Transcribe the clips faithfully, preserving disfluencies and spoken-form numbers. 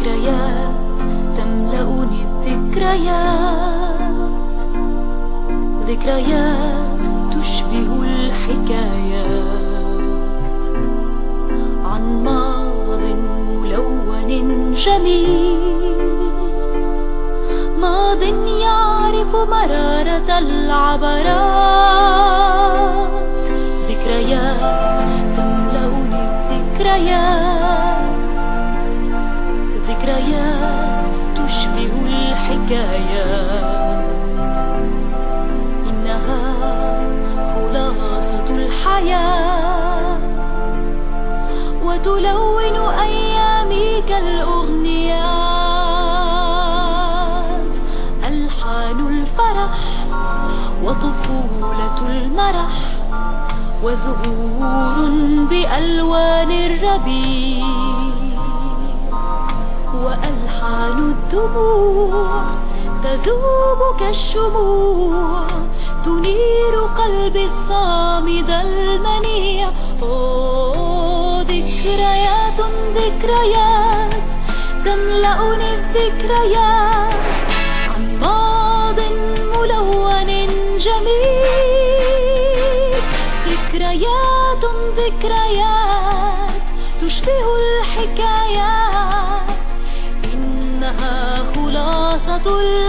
ذكريات تملأني الذكريات، ذكريات تشبه الحكايات عن ماض ملون جميل، ماض يعرف مرارة العبرات، ذكريات تملأني الذكريات، ذكريات تشبه الحكايات، إنها خلاصة الحياة وتلون أيامي كالأغنيات، ألحان الفرح وطفولة المرح وزهور بألوان الربيع، وألحان الدموع تذوب كالشموع تنير قلبي الصامد المنيع. أوه ذكريات ذكريات تملأني الذكريات عن ماض ملون جميل، ذكريات ذكريات تشبه الحكايات، إنها خلاصة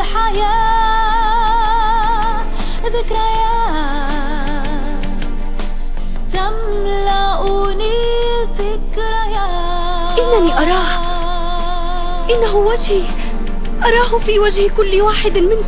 الحياة، ذكريات تملأني الذكريات. إنني أراه، إنه وجهي، أراه في وجه كل واحد منكم.